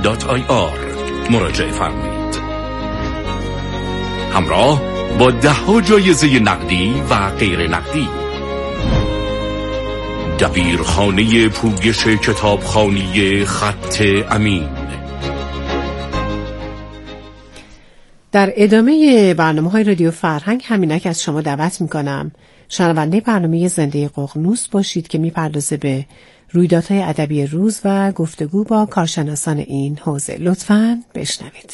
مراجعه فرمایید. همراه با 10 جایزه نقدی و غیر نقدی. دبیرخانه پویش کتابخوانی خط امین. در ادامه برنامه‌های رادیو فرهنگ همینک از شما دعوت می‌کنم شنونده برنامه زنده ققنوس باشید که می‌پردازه به رویدادهای ادبی روز و گفتگو با کارشناسان این حوزه. لطفاً بشنوید.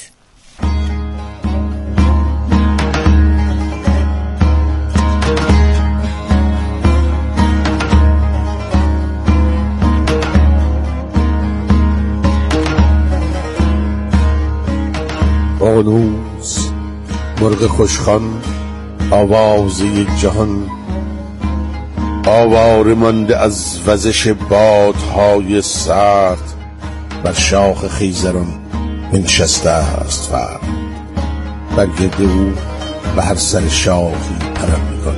ققنوس مرغ خوشخوان آوازه جهان، آواره مانده از وزش بادهای سرد، بر شاخ خیزران بنشسته است فرد، بر گرد او به هر سر شاخی پرم می‌کند.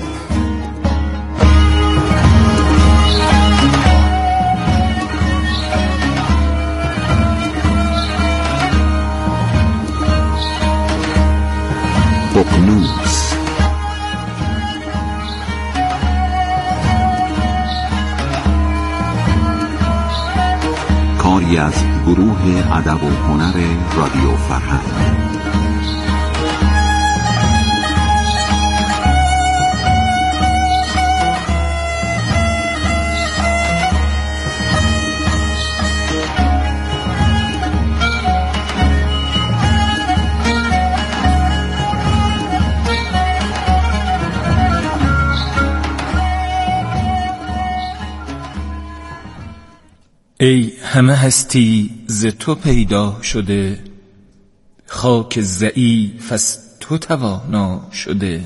ققنوس کاری از گروه ادب و هنر رادیو فرهنگ. ای همه هستی ز تو پیدا شده، خاک ضعیف از تو توانا شده،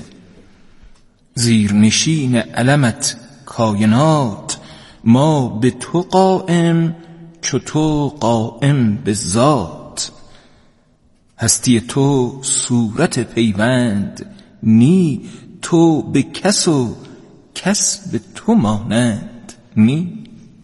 زیرنشین علمت کائنات، ما به تو قائم چو تو قائم به ذات، هستی تو صورت پیوند نی، تو به کس و کس به تو مانند نی.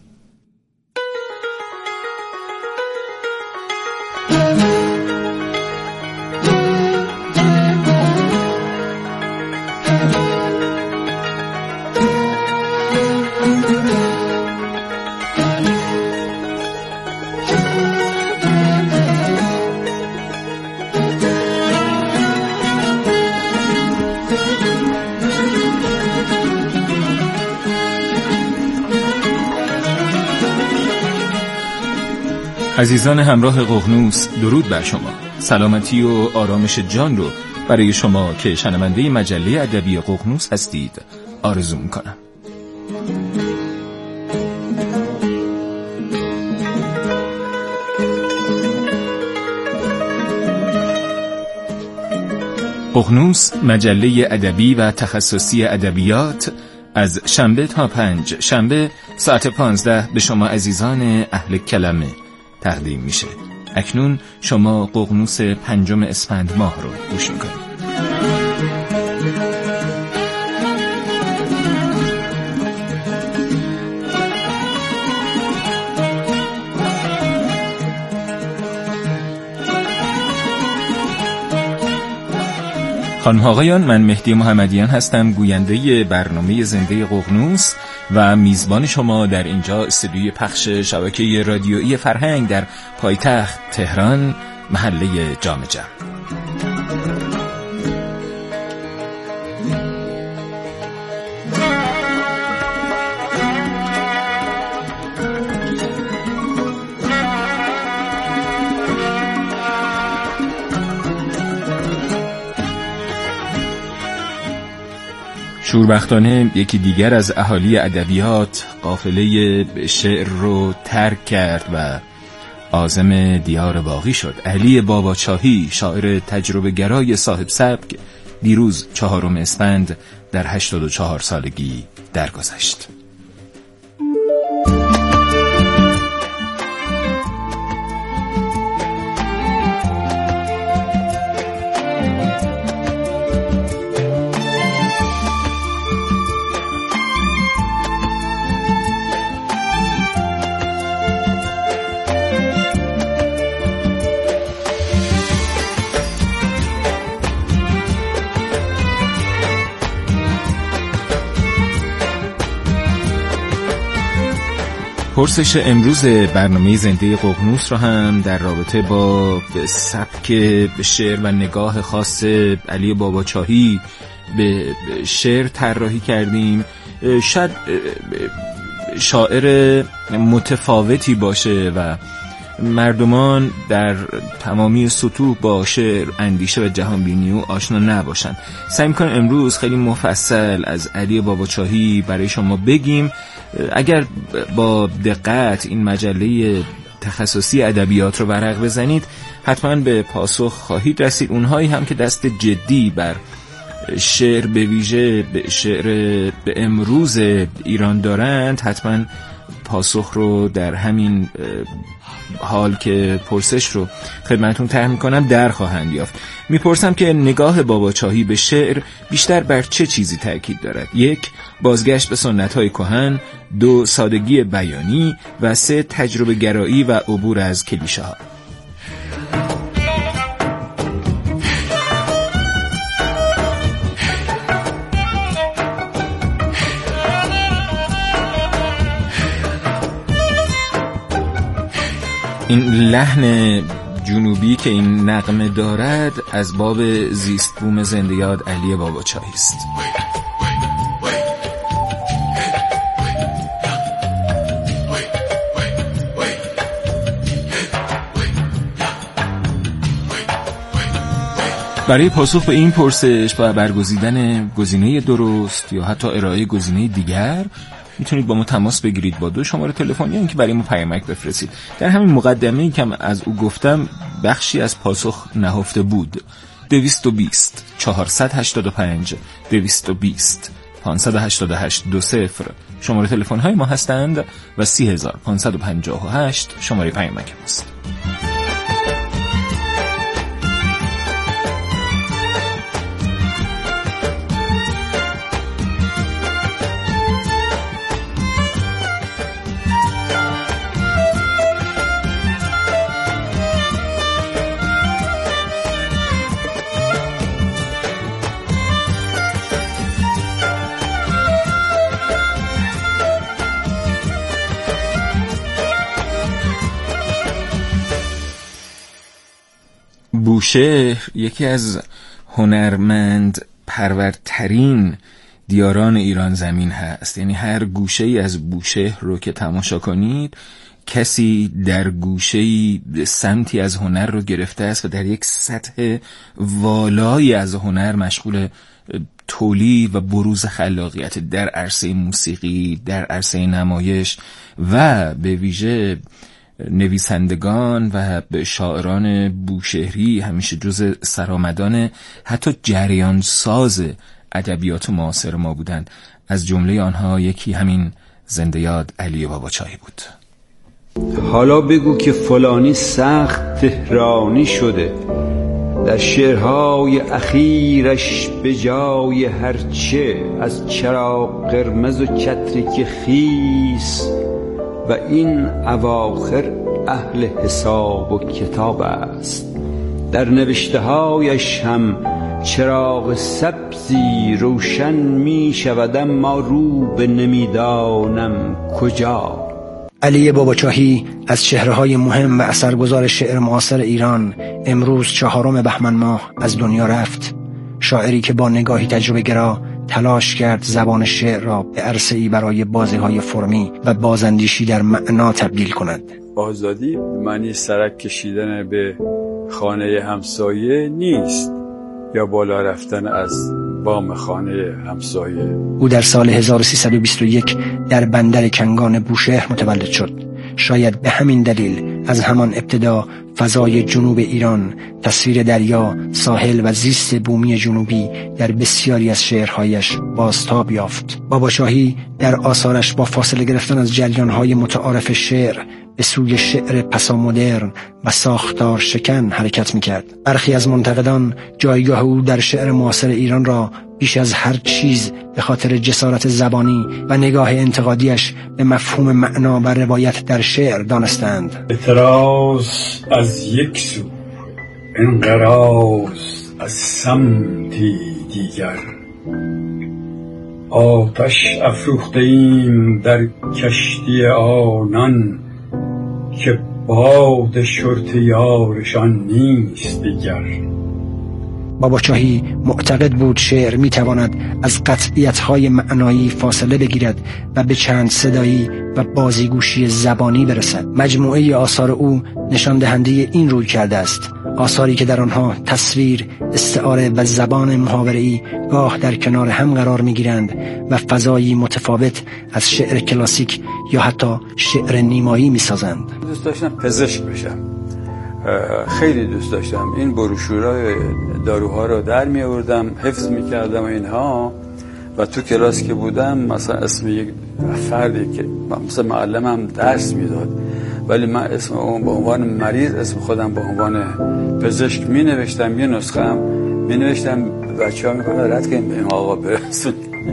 عزیزان همراه ققنوس، درود بر شما. سلامتی و آرامش جان رو برای شما که شنونده مجله ادبی ققنوس هستید آرزو میکنم. ققنوس مجله ادبی و تخصصی ادبیات از شنبه تا 5 شنبه ساعت 15 به شما عزیزان اهل کلمه تقدیم میشه. اکنون شما ققنوس 5 اسفند ماه رو گوش میکنید. خانم آقایان، من مهدی محمدیان هستم، گوینده برنامه زنده ققنوس و میزبان شما در اینجا استودیوی پخش شبکه رادیویی فرهنگ در پایتخت تهران، محله جام جم. شوربختانه یکی دیگر از اهالی ادبیات قافله شعر رو ترک کرد و عازم دیار باقی شد. علی باباچاهی، شاعر تجربه گرای صاحب سبک، دیروز 4 اسفند در 84 سالگی درگذشت. پرسش امروز برنامه زنده ققنوس را هم در رابطه با سبک شعر و نگاه خاص علی باباچاهی به شعر طراحی کردیم. شاید شاعر متفاوتی باشه و مردمان در تمامی سطوح با شعر، اندیشه و جهانبینی او آشنا نباشن. سعی می‌کنم امروز خیلی مفصل از علی باباچاهی برای شما بگیم. اگر با دقت این مجله تخصصی ادبیات رو ورق بزنید حتما به پاسخ خواهید رسید. اونهایی هم که دست جدی بر شعر به ویژه به شعر به امروز ایران دارند حتما پاسخ رو در همین حال که پرسش رو خدمتون طرح میکنم در خواهند یافت. میپرسم که نگاه باباچاهی به شعر بیشتر بر چه چیزی تاکید دارد؟ 1. بازگشت به سنت‌های کهن، 2. سادگی بیانی و 3. تجربه گرایی و عبور از کلیشه‌ها. این لحن جنوبی که این نغمه دارد از باب زیست بوم زنده یاد علی باباچاهی است. برای پاسخ به این پرسش و برگزیدن گزینه درست یا حتی ارائه گزینه دیگر میتونید با ما تماس بگیرید با 2 شماره تلفنی یا اینکه برای ما پیامک بفرستید. در همین مقدمه‌ای که از او گفتم بخشی از پاسخ نهفته بود. 220 485 220 588 20 شماره تلفن های ما هستند و 30558 شماره پیامک ماست. بوشهر یکی از هنرمند پروردترین دیاران ایران زمین هست. یعنی هر گوشه‌ای از بوشهر رو که تماشا کنید کسی در گوشه‌ای سمتی از هنر رو گرفته است و در یک سطح والایی از هنر مشغول تولید و بروز خلاقیت در عرصه موسیقی، در عرصه نمایش و به ویژه نویسندگان و شاعران بوشهری همیشه جز سرآمدان حتی جریان ساز ادبیات معاصر ما بودند. از جمله آنها یکی همین زنده یاد علی باباچاهی بود. حالا بگو که فلانی سخت تهرانی شده، در شعرهای اخیرش به جای هرچه از چراغ قرمز و چتریک خیس و این اواخر اهل حساب و کتاب است. در نوشته هایش هم چراغ سبزی روشن می شود اما رو به نمیدانم کجا. علی باباچاهی از چهره‌های مهم و اثرگذار شعر معاصر ایران امروز 4 بهمن ماه از دنیا رفت. شاعری که با نگاهی تجربه گرا تلاش کرد زبان شعر را به عرصه‌ای برای بازی‌های فرمی و بازاندیشی در معنا تبدیل کند. آزادی معنی سرک کشیدن به خانه همسایه نیست یا بالا رفتن از بام خانه همسایه. او در سال 1321 در بندر کنگان بوشهر متولد شد. شاید به همین دلیل از همان ابتدا فضای جنوب ایران، تصویر دریا، ساحل و زیست بومی جنوبی در بسیاری از شعرهایش بازتاب یافت. باباچاهی در آثارش با فاصله گرفتن از جریانهای متعارف شعر به سوی شعر پسامدرن و ساختار شکن حرکت می‌کرد. برخی از منتقدان جایگاه او در شعر معاصر ایران را بیش از هر چیز به خاطر جسارت زبانی و نگاه انتقادیش به مفهوم معنا و روایت در شعر دانستند. اعتراض از یک سو، انقراض از سمتی دیگر، آتش افروخته ایم در کشتی آنان، که باد شرط یارشان نیست دیگر. بابا چاهی معتقد بود شعر میتواند از قطعیت‌های معنایی فاصله بگیرد و به چند صدایی و بازیگوشی زبانی برسد. مجموعه آثار او نشان دهنده این روی کرده است، آثاری که در آنها تصویر، استعاره و زبان محاوره‌ای گاه در کنار هم قرار میگیرند و فضایی متفاوت از شعر کلاسیک یا حتی شعر نیمایی میسازند. دوست داشتم پزشک بشم، خیلی دوست داشتم. این بروشورای داروها رو در می آوردم، حفظ می کردم اینها، و تو کلاس که بودم مثلا اسم یک فردی که مثلا معلمم درس میداد، ولی من اسم اون به عنوان مریض، اسم خودم به عنوان پزشک می نوشتم. یه نسخه هم می نوشتم، بچه‌ها می گفتن رد کنیم به این آقا برسون.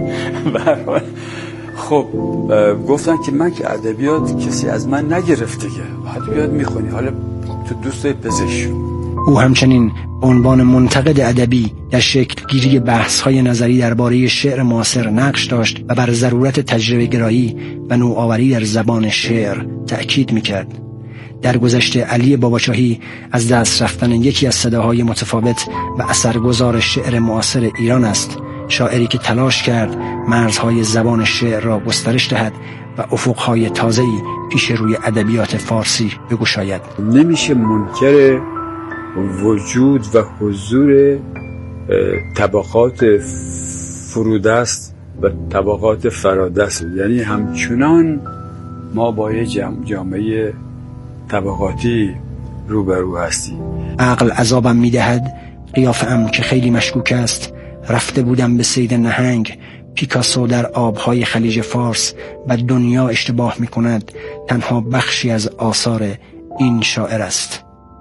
خب گفتن که من که ادبیات کسی از من نگرفته، که ادبیات میخونی، حالا تو دوست پزشک. او همچنین عنوان منتقد ادبی در شکل گیری بحث‌های نظری درباره شعر معاصر نقش داشت و بر ضرورت تجربه گرایی و نوآوری در زبان شعر تأکید میکرد. در گذشته علی باباچاهی از دست رفتن یکی از صداهای متفاوت و اثرگذار شعر معاصر ایران است، شاعری که تلاش کرد مرزهای زبان شعر را گسترش دهد و افقهای تازه‌ای پیش روی ادبیات فارسی بگشاید. نمیشه منکر وجود و حضور طبقات فرودست و طبقات فرادست، یعنی همچنان ما با یه جامعه طبقاتی روبرو هستیم. عقل عذابم میدهد، قیافه‌ام که خیلی مشکوک است، رفته بودم به صید نهنگ، پیکاسو در آبهای خلیج فارس و دنیا اشتباه میکند، تنها بخشی از آثار این شاعر است.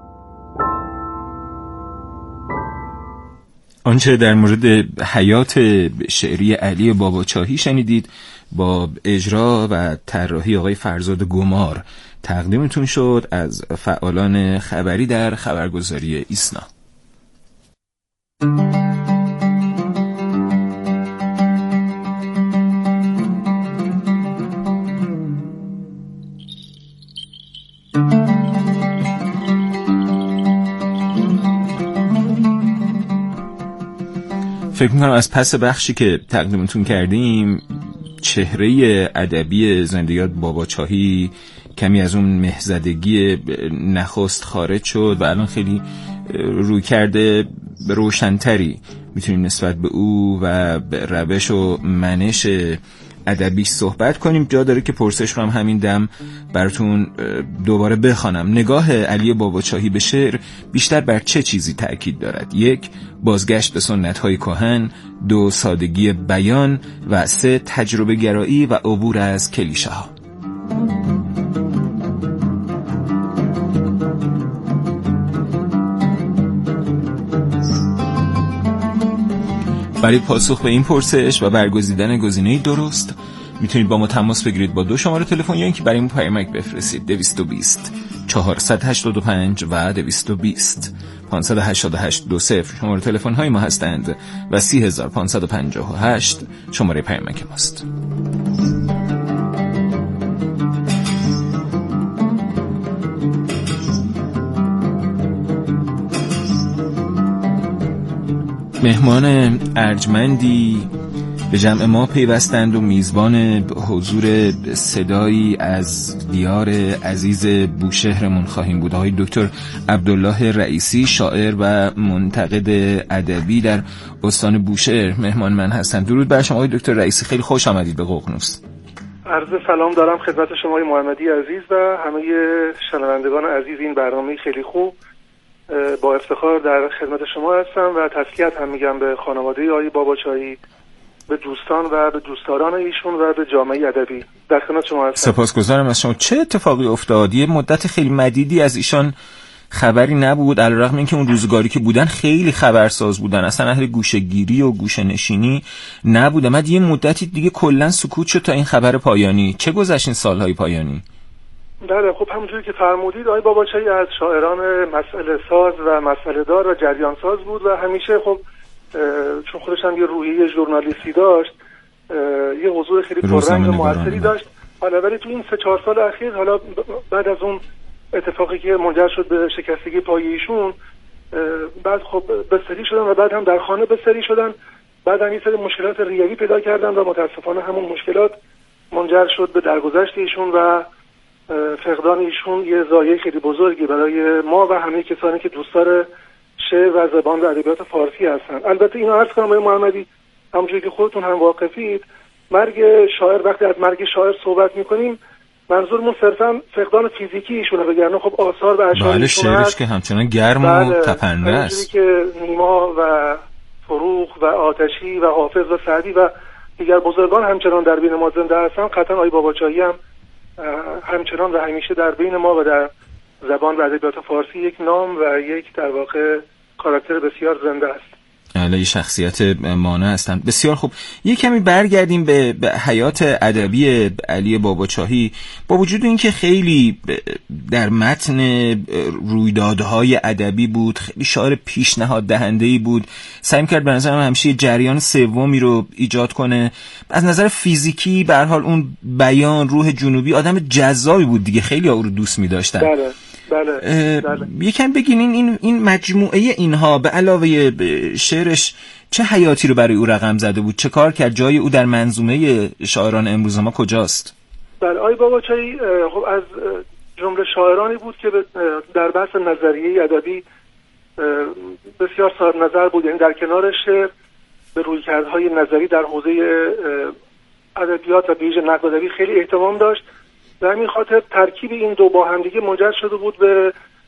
آنچه در مورد حیات شعری علی باباچاهی شنیدید با اجرا و طراحی آقای فرزاد گمار تقدیمتون شد از فعالان خبری در خبرگزاری ایسنا. فکر می‌کنم از پس بخشی که تقدیمتون کردیم چهره ادبی زندگی باباچاهی کمی از اون مهزدگی نخست خارج شد و الان خیلی روی کرده روشن‌تری میتونیم نسبت به او و به روش و منش ادبی صحبت کنیم. جا داره که پرسش رو هم همین دم براتون دوباره بخوانم. نگاه علی باباچاهی به شعر بیشتر بر چه چیزی تأکید دارد؟ 1. بازگشت به سنت‌های کهن، 2. سادگی بیان و 3. تجربه گرایی و عبور از کلیشه‌ها. برای پاسخ به این پرسش و برگزیدن گزینه درست میتونید با ما تماس بگیرید با 2 شماره تلفن یا اینکه برای ما پیامک بفرستید 220 485 و 220 588 20 شماره تلفن های ما هستند و 30558 شماره پیامک ماست. مهمان ارجمندی به جمع ما پیوستند و میزبان حضور صدایی از دیار عزیز بوشهرمون خواهیم بود. آقای دکتر عبدالله رئیسی، شاعر و منتقد ادبی در استان بوشهر مهمان من هستند. درود بر شما آقای دکتر رئیسی، خیلی خوش آمدید به ققنوس. عرض سلام دارم خدمت شما محمدی عزیز و همه شنوندگان عزیز این برنامه خیلی خوب. با افتخار در خدمت شما هستم و تسلیت هم میگم به خانواده آقای باباچاهی، به دوستان و به دوستداران ایشون و به جامعه ادبی. در خدمت شما هستم. سپاسگزارم از شما. چه اتفاقی افتاد؟ یه مدت خیلی مدیدی از ایشان خبری نبود، علیرغم اینکه اون روزگاری که بودن خیلی خبرساز بودن، اصلا اهل گوشه‌گیری و گوشه‌نشینی نبودن. بعد یه مدتی دیگه کلا سکوت شد تا این خبر پایانی. چه گذشت این سالهای پایانی؟ بله خب همونجوری که فرمودید آقای باباچاهی از شاعران مسئله ساز و مسئله دار و جریان ساز بود و همیشه خب چون خودش هم یه روحیه ژورنالیستی داشت یه حضور خیلی پررنگ و موثری داشت. حالا ولی تو این 3-4 سال اخیر، حالا بعد از اون اتفاقی که منجر شد به شکستگی پای ایشون، بعد خب بستری شدن و بعد هم در خانه بستری شدن، بعد هم یه سری مشکلات ریوی پیدا کردن و متاسفانه همون مشکلات منجر شد به درگذشت ایشون و فقدان ایشون یه ضایعه خیلی بزرگی برای ما و همه کسانی که دوستدار شعر و زبان و ادبیات فارسی هستن. البته اینو عرض کنم آقای محمدی، همونجوری که خودتون هم واقفید، مرگ شاعر، وقتی از مرگ شاعر صحبت میکنیم منظورمون صرفا فقدان فیزیکی ایشونه، وگرنه خب آثار و اشعار ایشون شعرش که همچنان گرم و تپنده است، که نیما و فروغ و آتشی و حافظ و سعدی و دیگر بزرگان همچنان در بین ما زنده هستن. قطعا آقای باباچاهی هم همچنان و همیشه در بین ما و در زبان و ادبیات فارسی یک نام و یک در واقع کاراکتر بسیار زنده است. علی شخصیت مانع هستند. بسیار خوب، یک کمی برگردیم به حیات ادبی علی باباچاهی. با وجود اینکه خیلی در متن رویدادهای ادبی بود، خیلی شاعر پیشنهاد دهنده‌ای بود، سعی کرد به نظرم همیشه جریان سومی رو ایجاد کنه. از نظر فیزیکی به هر حال اون بیان، روح جنوبی، آدم جذابی بود دیگه، خیلی او رو دوست می‌داشتن. بله. یکم بگین این مجموعه اینها به علاوه شعرش چه حیاتی رو برای او رقم زده بود؟ چه کار کرد؟ جای او در منظومه شاعران امروز ما کجاست؟ بله، آقای باباچاهی خب از جمله شاعرانی بود که در بحث نظریه ادبی بسیار صاحب نظر بود. یعنی در کنار شعر به رویکردهای نظری در حوزه ادبیات و ویژه نقد ادبی خیلی اهتمام داشت. به همین خاطر ترکیب این دو با همدیگه منجر شده بود به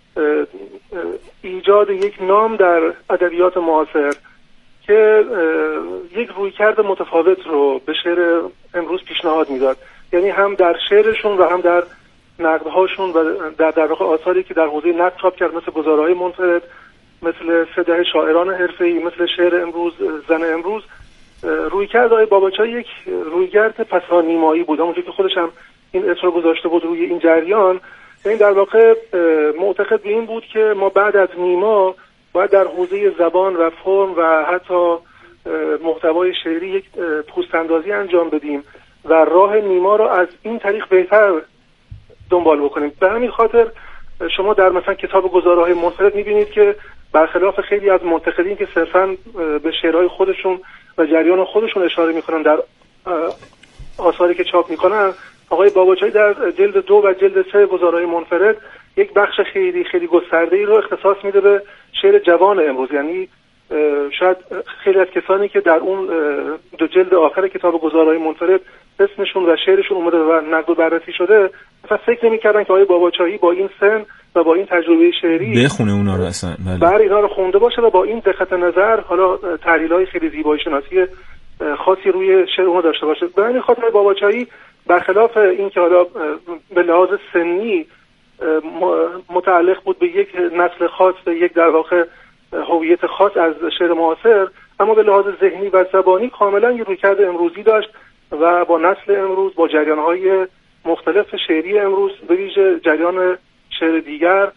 ایجاد یک نام در ادبیات معاصر که یک رویکرد متفاوت رو به شعر امروز پیشنهاد میداد. یعنی هم در شعرشون و هم در نقدهاشون و در واقع آثاری که در حوزه نقد چاپ کرد، مثل گزارهای منفرد، مثل 3 شاعران حرفه‌ای، مثل شعر امروز، زن امروز، رویکرد آقای باباچاهی یک رویکرد پسانیمایی بود. همونجوری که خودش هم این اسم رو گذاشته بود روی این جریان. یعنی در واقع معتقد به این بود که ما بعد از نیما باید در حوزه زبان و فرم و حتی محتوای شعری یک پوست‌اندازی انجام بدیم و راه نیما رو از این طریق بهتر دنبال بکنیم. به همین خاطر شما در مثلا کتاب گزارهای منفرد می‌بینید که برخلاف خیلی از منتقدین که صرفاً به شعرهای خودشون و جریان خودشون اشاره می‌کنن در آثاری که چاپ می‌کنن، آقای باباچاهی در جلد 2 و جلد 3 گزارهای منفرد یک بخش خیلی خیلی گسترده‌ای رو اختصاص میده به شعر جوان امروز. یعنی شاید خیلی از کسانی که در اون 2 جلد آخر کتاب گزارهای منفرد اسمشون و شعرشون اومده و نقد و بررسی شده، اصلا فکر نمی‌کردن که آقای باباچاهی با این سن و با این تجربه شعری بخونه اونا رو اصلا. بله، اینا رو خونده باشه و با این دقت نظر حالا تحلیل‌های خیلی زیبایی شناسی خاصی روی شعر اون داشته باشه. به همین خاطر باباچاهی برخلاف این که حالا به لحاظ سنی متعلق بود به یک نسل خاص، به یک در واقع هویت خاص از شعر معاصر، اما به لحاظ ذهنی و زبانی کاملا یک رویکرد امروزی داشت و با نسل امروز، با جریان‌های مختلف شعری امروز، به ویژه جریان شعر دیگر،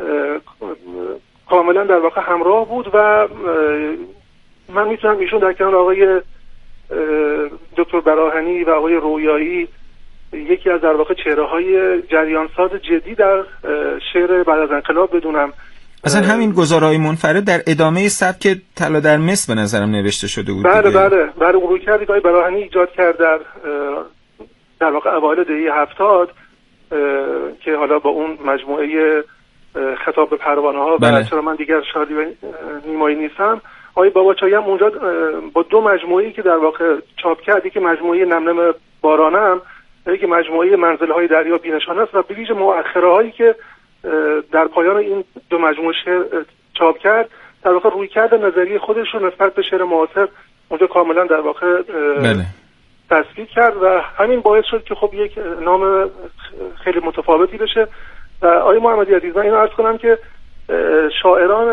کاملا در واقع همراه بود و من میتونم ایشون در کنار آقای دکتر براهنی و آقای رویایی یکی از در واقع چهره‌های جریانساز جدی در شعر بعد از انقلاب بدونم. اصلا همین گزارهای منفرد در ادامه سبک طلا در مصر به نظرم نوشته شده بود. بله اون روی کردی که آقای براهنی ایجاد کرد در واقع اوایل دهه 70 که حالا با اون مجموعه خطاب به پروانه‌ها و چرا من دیگر شادی و نیمایی نیستم، آقای باباچاهی هم اونجا با 2 مجموعه‌ای که در واقع چاپ کرد، یکی مجموعه نمنم بارانم، یکی مجموعه منزل‌های دریا بی‌نشان است و به ویژه مؤخره‌هایی که در پایان این 2 مجموعه شعر چاپ کرد، در واقع رویکرد نظری خودش رو نسبت به شعر معاصر اونجا کاملا در واقع تثبیت کرد و همین باعث شد که خب یک نام خیلی متفاوتی بشه. و آقای محمدی عزیز، من اینو عرض کنم که شاعران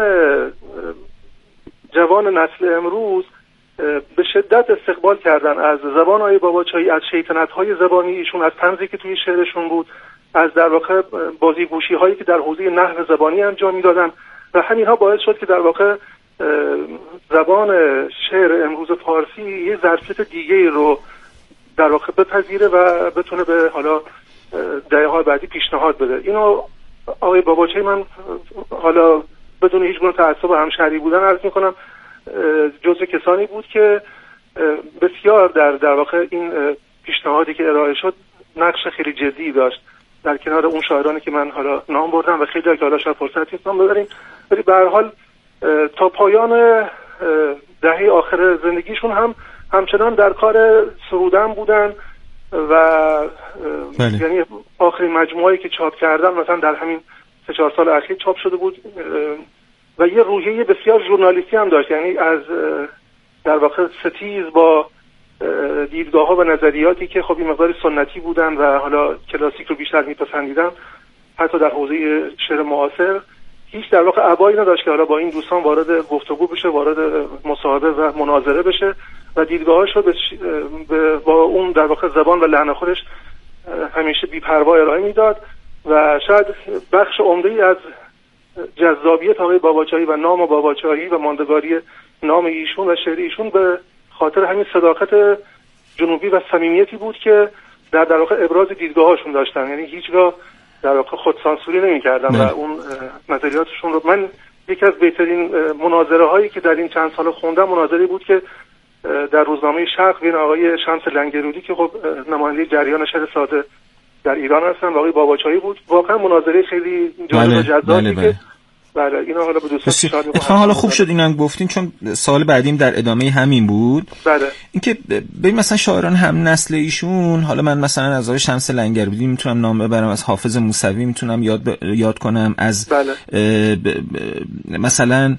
جوان نسل امروز به شدت استقبال کردن از زبان آقای باباچاهی، از شیطنت‌های زبانی ایشون، از طنزی که توی شعرشون بود، از در واقع بازیگوشی‌هایی که در حوزه نحو زبانی انجام می‌دادن و همین‌ها باعث شد که در واقع زبان شعر امروز فارسی یه ظرفیت دیگه‌ای رو در واقع بپذیره و بتونه به حالا دهه‌های بعدی پیشنهاد بده. اینو آقای باباچاهی، من حالا بدون هیچ گونه تعصب و همشهری بودن عرض میکنم، جزو کسانی بود که بسیار در واقع این پیشنهادی که ارائه شد نقش خیلی جدی داشت، در کنار اون شاعرانی که من حالا نام بردم و خیلی که حالا شاید فرصت نیست نام ببریم، ولی به هر حال تا پایان دهه آخر زندگیشون همچنان در کار سرودن بودن و یعنی آخرین مجموعه‌ای که چاپ کردن مثلا در همین 3-4 سال اخیر چاپ شده بود و یه روحیه بسیار ژورنالیستی هم داشت، یعنی از در واقع ستیز با دیدگاه‌ها و نظریاتی که خب این مقدار سنتی بودن و حالا کلاسیک رو بیشتر میپسندیدن، حتی در حوزه شعر معاصر هیچ در واقع ابایی نداشت که حالا با این دوستان وارد گفتگو بشه، وارد مصاحبه و مناظره بشه و دیدگاهاش رو با اون در واقع زبان و لحن خودش همیشه بی‌پروا ارائه میداد و شاید بخش عمده‌ای از جذابیت آقای باباچاهی و نام باباچاهی و ماندگاری نام ایشون و شعر ایشون به خاطر همین صداقت جنوبی و صمیمیتی بود که در واقع ابراز دیدگاهاشون داشتن، یعنی هیچگاه در واقع خودسانسوری نمی‌کردن و اون نظریاتشون رو. من یکی از بهترین مناظره هایی که در این چند سال خوندم مناظری بود که در روزنامه شرق بین آقای شمس لنگرودی که خب نماینده جریان شعر ساده در ایران هستن و آقای باباچاهی بود. واقعا مناظره خیلی جالب و جذابی که بله اینا حالا به دوستان پیشنهاد می‌کنم. حالا خوب شد اینم گفتین چون سوال بعدیم در ادامه همین بود. بله. اینکه ببین مثلا شاعران هم نسل ایشون، حالا من مثلا از آقای شمس لنگرودی میتونم نام ببرم، از حافظ موسوی میتونم یاد کنم، از مثلا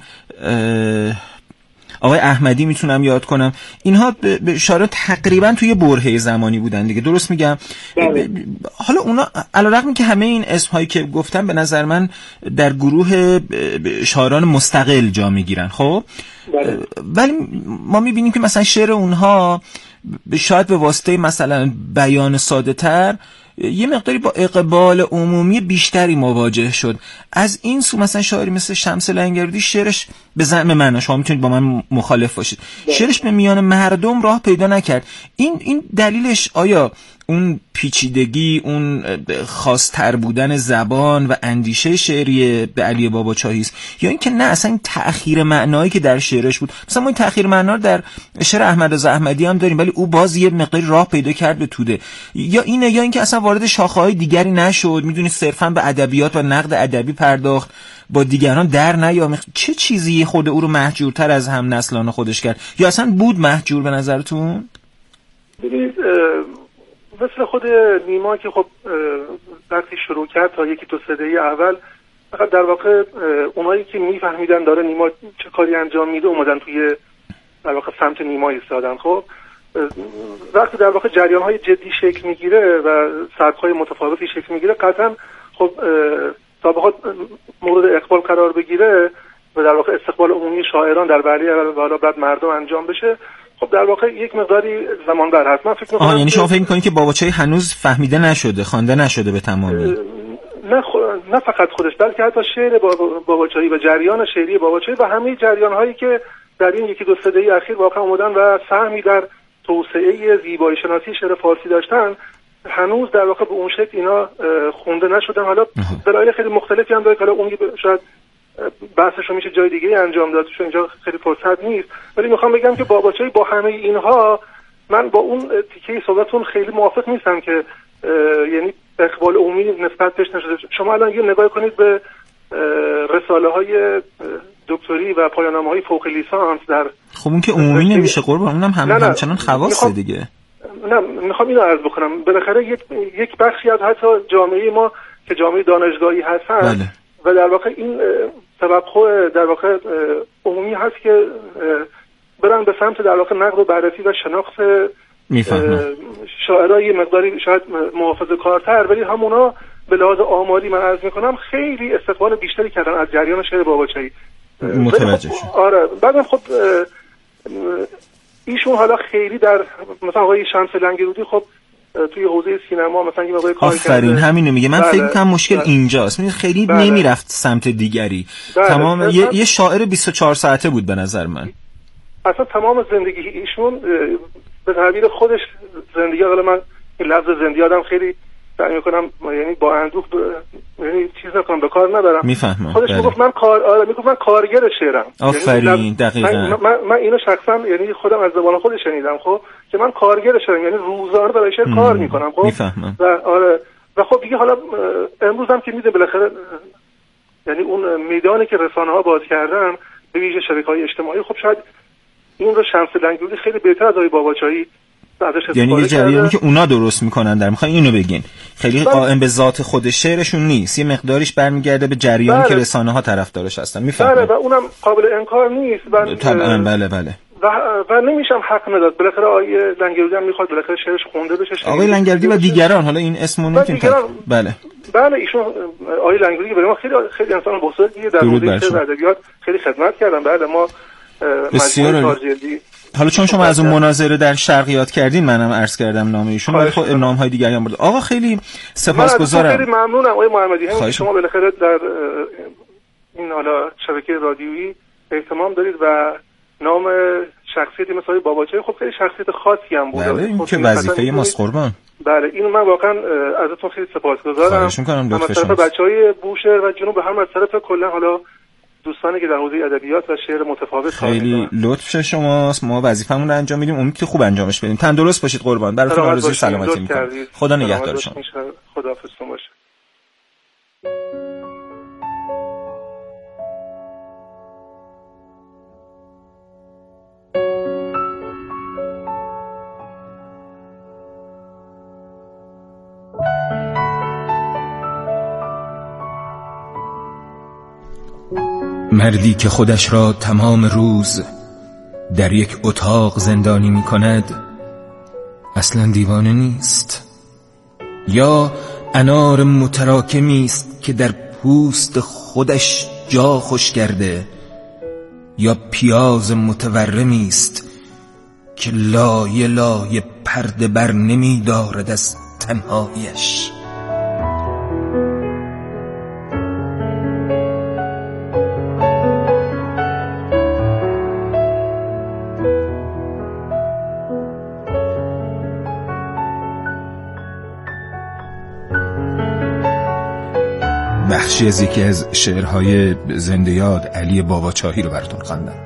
آقای احمدی میتونم یاد کنم. اینها شاعران تقریبا توی برهه زمانی بودن دیگه، درست میگم؟ حالا اونا علیرغم که همه این اسمهایی که گفتم به نظر من در گروه شاعران مستقل جا میگیرن، خب ولی ما میبینیم که مثلا شعر اونها شاید به واسطه مثلا بیان ساده تر یه مقداری با اقبال عمومی بیشتری مواجه شد. از این سو مثلا شاعری مثل شمس لنگرودی شعرش به زعم من، شما میتونید با من مخالف باشید، شعرش به میان مردم راه پیدا نکرد. این دلیلش آیا اون پیچیدگی، اون خاص‌تر بودن زبان و اندیشه شعری به علی باباچاهی است، یا اینکه نه اصلا این تأخیر معنایی که در شعرش بود؟ مثلا ما این تأخیر معنا در شعر احمد رضا احمدی هم داریم ولی او باز یه مقداری راه پیدا کرد به توده، یا اینه یا اینکه اصلا وارد شاخه‌های دیگری نشد، میدونید صرفاً به ادبیات و نقد ادبی پرداخت، با دیگران در نیامد. چه چیزی خود او رو محجورتر از هم نسلان خودش کرد، یا اصلا بود محجور به نظرتون؟ ببینید مثل خود نیما که خب وقتی شروع کرد تا 1-2 دهه اول فقط در واقع اونایی که میفهمیدن داره نیما چه کاری انجام میده اومدن توی در واقع سمت نیما ایستادن. خب وقتی در واقع جریان‌های جدی شکل میگیره و سبک‌های متفاوتی شکل میگیره قطعاً خب تا بخواد مورد اقبال قرار بگیره و در واقع استقبال عمومی شاعران در وهله اول و بعد مردم انجام بشه، خب در واقع یک مقداری زمان بر هست. من فکر می‌کنم یعنی شما فکر می‌کنید که باباچاهی هنوز فهمیده نشده، خوانده نشده به تمامی؟ نه فقط خودش بلکه حتی شعر باباچاهی و جریان شعری باباچاهی و همه جریان‌هایی که در این 1-2 دهه اخیر واقعا اومدن و سهمی در توسعه زیبایی شناسی شعر فارسی داشتن، هنوز در واقع به اون شکل اینا خونده نشدن. حالا دلایل خیلی مختلفی هم داره که حالا اون شاید بحثش رو میشه جای دیگه انجام داد، چون اینجا خیلی فرصت نیست، ولی میخوام بگم که باباچاهی با همه اینها، من با اون تیکه صحبتون خیلی موافق نیستم که یعنی اقبال عمومی نسبت بهش نشده. شما الان یه نگاه کنید به رساله های دکتری و پایان‌نامه های فوق لیسانس در خب اون که عمومی نمیشه قربان، اونم همچنان خواصه دیگه. نه میخوام اینو عرض بکنم، بالاخره یک بخشی از حتی جامعه ما که جامعه دانشگاهی هستن و در واقع این توقع در واقع عمومی هست که برن به سمت در واقع نقد و بررسی و شناخت شاعرای مقداری شاید محافظه‌کارتر، ولی همونا به لحاظ آماری من عرض میکنم خیلی استقبال بیشتری کردن از جریان شعر باباچاهی. متوجه شد. آره بعدم خب ایشون حالا خیلی در مثلا آقای شمس لنگرودی خب توی حوزه سینما مثلا یه موقعی کار کرده. آفرین همینو میگه. من فکر می‌کنم مشکل اینجاست. خیلی نمیرفت سمت دیگری. تمام یه شاعر 24 ساعته بود به نظر من. اصلا تمام زندگی ایشون به تعبیر خودش زندگی، حالا من این لفظ زندگی آدم خیلی سعی میکنم یعنی با اندوه یعنی چیز نکنم به کار نبرم. میفهمم. خودش میگفت من میگفت من کارگر شعرم. آفرین. یعنی دقیقاً من اینو شخصا یعنی خودم از زبان خودش شنیدم، خب که من کارگر شعرم، یعنی روزانه برای شعر کار میکنم. خب میفهمم. و خب دیگه حالا امروز هم که میدونم بالاخره یعنی اون میدانی که رسانه ها باز کردن به ویژه شبکه‌های اجتماعی، خب شاید این رو شمس لنگرودی خیلی بهتر از آقای باباچاهی یعنی یه جریانی که اونا درست میکنن در میخواین اینو بگین خیلی قائم به ذات خود شعرشون نیست، یه مقداریش برمیگرده به جریانی که رسانه ها طرفدارش هستن. میفهمم. و اونم قابل انکار نیست. طبعا. بله. و نمیشم حق نداد. بالاخره آقای لنگرودی هم میخواد بالاخره شعرش خونده بشه. آقای لنگرودی و دیگران، حالا این اسمو نمیتونیم. بله ایشون آقای لنگرودی برای ما خیلی انسان بزرگیه، در حوزه شعر و ادبیات خیلی خدمت کردن. بله ما بسیار عالی. حالا چون شما از اون مناظره در شرقیات کردین، منم عرض کردم نام ایشون، ولی خب نام‌های دیگری هم بود. آقا خیلی سپاسگزارم. خیلی ممنونم آقای محمدی. همین شما بالاخره در این حالا شبکه رادیویی اهتمام دارید و نام شخصیتی مثل آقای باباچاهی خب خیلی شخصیت خاصی هم بود. بله این که وظیفه ماست قربان. بله اینو من واقعا ازتون خیلی سپاسگزارم. خواهش می‌کنم. از طرف بچهای بوشهر و جنوب، هم از طرف کلا حالا دوستانی که در حوزه ادبیات و شعر متفاوت کار می‌کنن. خیلی لطف شماست. ما وظیفمون رو انجام میدیم. امید که خوب انجامش بدیم. تندرست باشید قربان. براتون آرزوی سلامتی می‌کنم. خدا نگهدار شما. خداحافظتون باشه. مردی که خودش را تمام روز در یک اتاق زندانی می کند اصلا دیوانه نیست، یا انار متراکمی است که در پوست خودش جا خوش کرده، یا پیاز متورمی است که لایه لایه پرده بر نمی دارد از تنهاییش. بخشی از یکی از شعرهای زنده یاد علی باباچاهی رو براتون خواندم.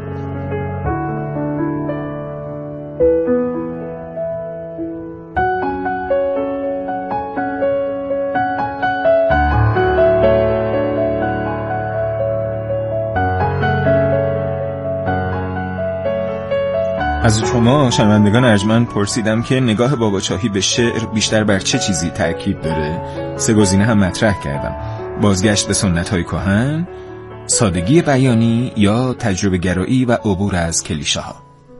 از شما شنوندگان ارجمند پرسیدم که نگاه باباچاهی به شعر بیشتر بر چه چیزی تأکید داره. 3 گزینه هم مطرح کردم: بازگشت به سنت‌های کهن، سادگی بیانی یا تجربه گرایی و عبور از کلیشه‌ها.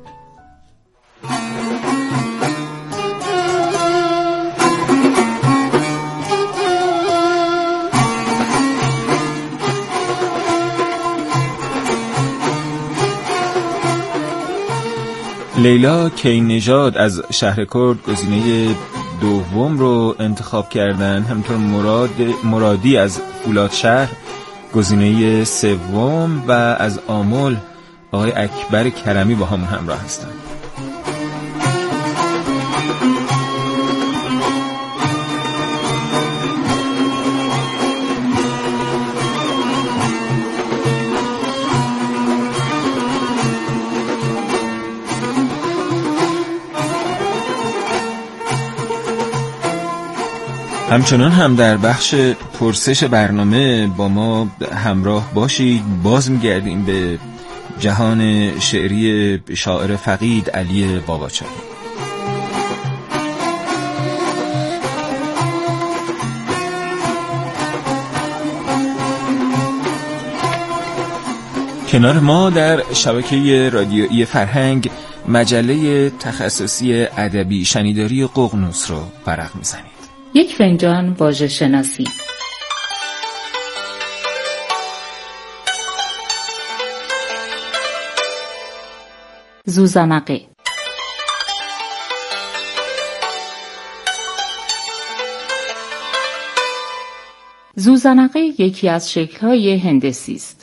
لیلا کینژاد از شهر کرد گزینه دوم رو انتخاب کردن. همینطور مرادی از فولادشهر گزینه سوم و از آمل آقای اکبر کرمی با همون همراه هستن. همچنان هم در بخش پرسش برنامه با ما همراه باشید. باز می‌گردیم به جهان شعری شاعر فقید علی باباچاهی. کنار ما در شبکه رادیویی فرهنگ مجله تخصصی ادبی شنیداری ققنوس رو ورق می‌زنید. یک فنجان واژه شناسی. زوزنقه. زوزنقه یکی از شکل‌های هندسی است.